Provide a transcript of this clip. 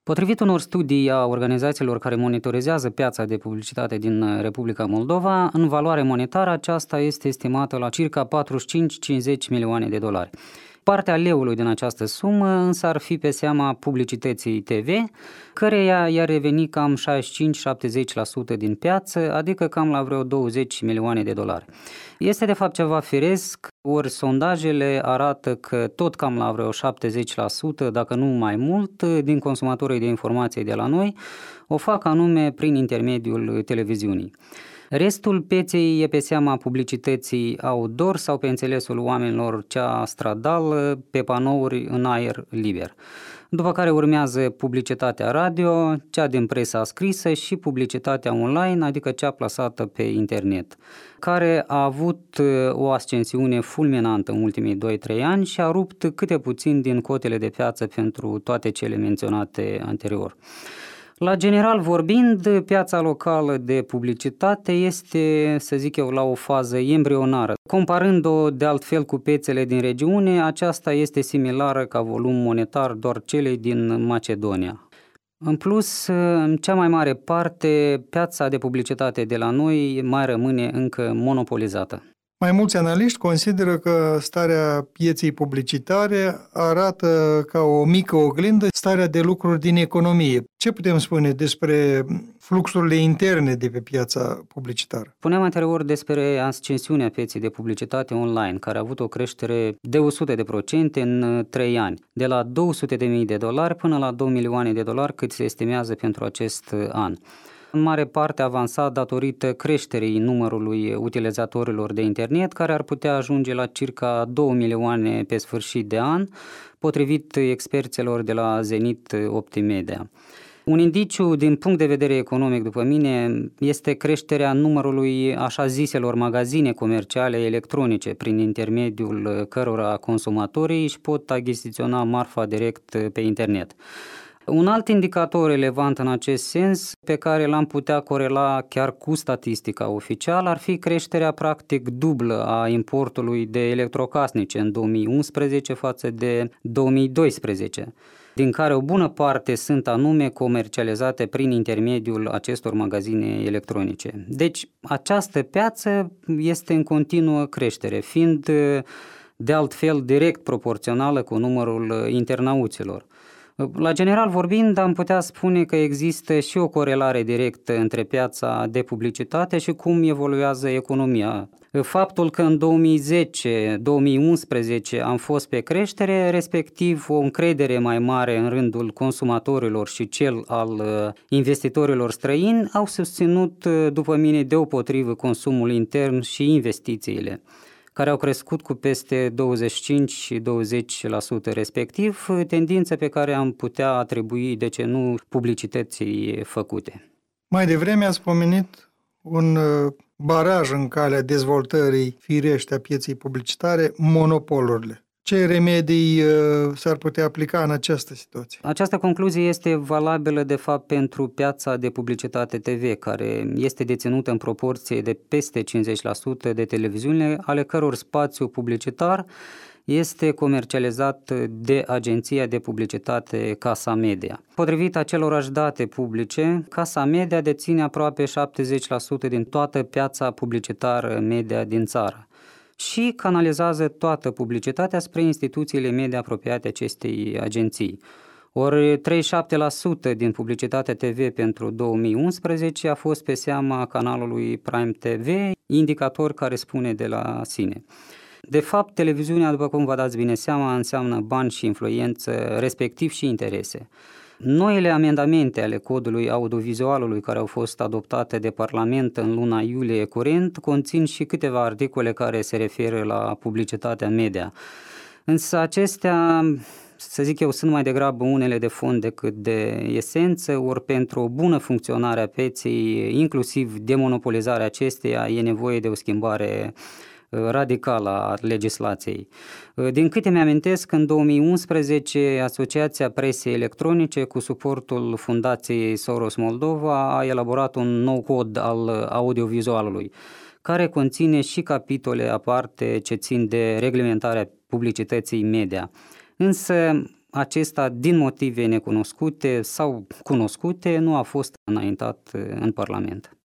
Potrivit unor studii a organizațiilor care monitorizează piața de publicitate din Republica Moldova, în valoare monetară aceasta este estimată la circa 45-50 milioane de dolari. Partea leului din această sumă însă ar fi pe seama publicității TV, căreia i-ar reveni cam 65-70% din piață, adică cam la vreo 20 milioane de dolari. Este de fapt ceva firesc, ori sondajele arată că tot cam la vreo 70%, dacă nu mai mult, din consumatorii de informație de la noi o fac anume prin intermediul televiziunii. Restul pieței e pe seama publicității outdoor sau pe înțelesul oamenilor cea stradală, pe panouri în aer liber. După care urmează publicitatea radio, cea din presa scrisă și publicitatea online, adică cea plasată pe internet, care a avut o ascensiune fulminantă în ultimii 2-3 ani și a rupt câte puțin din cotele de piață pentru toate cele menționate anterior. La general vorbind, piața locală de publicitate este, să zic eu, la o fază embrionară. Comparând-o de altfel cu piețele din regiune, aceasta este similară ca volum monetar doar celei din Macedonia. În plus, în cea mai mare parte, piața de publicitate de la noi mai rămâne încă monopolizată. Mai mulți analiști consideră că starea pieței publicitare arată ca o mică oglindă starea de lucruri din economie. Ce putem spune despre fluxurile interne de pe piața publicitară? Spuneam anterior despre ascensiunea pieței de publicitate online, care a avut o creștere de 100% în 3 ani, de la $200.000 până la $2 milioane cât se estimează pentru acest an. În mare parte avansat datorită creșterii numărului utilizatorilor de internet, care ar putea ajunge la circa 2 milioane pe sfârșit de an, potrivit experților de la Zenit Optimedia. Un indiciu din punct de vedere economic, după mine, este creșterea numărului așa ziselor magazine comerciale electronice, prin intermediul cărora consumatorii își pot achiziționa marfa direct pe internet. Un alt indicator relevant în acest sens, pe care l-am putea corela chiar cu statistica oficială, ar fi creșterea practic dublă a importului de electrocasnice în 2011 față de 2012, din care o bună parte sunt anume comercializate prin intermediul acestor magazine electronice. Deci această piață este în continuă creștere, fiind de altfel direct proporțională cu numărul internauților. La general vorbind, am putea spune că există și o corelare directă între piața de publicitate și cum evoluează economia. Faptul că în 2010-2011 am fost pe creștere, respectiv o încredere mai mare în rândul consumatorilor și cel al investitorilor străini, au susținut, după mine, deopotrivă consumul intern și investițiile, care au crescut cu peste 25 și 20% respectiv, tendință pe care am putea atribui, de ce nu, publicității făcute. Mai devreme ați pomenit un baraj în calea dezvoltării firește a pieței publicitare, monopolurile. Ce remedii s-ar putea aplica în această situație? Această concluzie este valabilă, de fapt, pentru piața de publicitate TV, care este deținută în proporție de peste 50% de televiziunile, ale căror spațiu publicitar este comercializat de agenția de publicitate Casa Media. Potrivit acelorași date publice, Casa Media deține aproape 70% din toată piața publicitară media din țară și canalizează toată publicitatea spre instituțiile media apropiate acestei agenții. Ori 37% din publicitatea TV pentru 2011 a fost pe seama canalului Prime TV, indicator care spune de la sine. De fapt, televiziunea, după cum vă dați bine seama, înseamnă bani și influență, respectiv și interese. Noile amendamente ale codului audiovizualului care au fost adoptate de Parlament în luna iulie curent conțin și câteva articole care se referă la publicitatea media. Însă acestea, să zic eu, sunt mai degrabă unele de fond decât de esență, ori pentru o bună funcționare a pieței, inclusiv demonopolizarea acesteia, e nevoie de o schimbare radicală a legislației. Din câte mi-amintesc, în 2011, Asociația Presei Electronice, cu suportul Fundației Soros Moldova, a elaborat un nou cod al audiovizualului, care conține și capitole aparte ce țin de reglementarea publicității media. Însă, acesta, din motive necunoscute sau cunoscute, nu a fost înaintat în Parlament.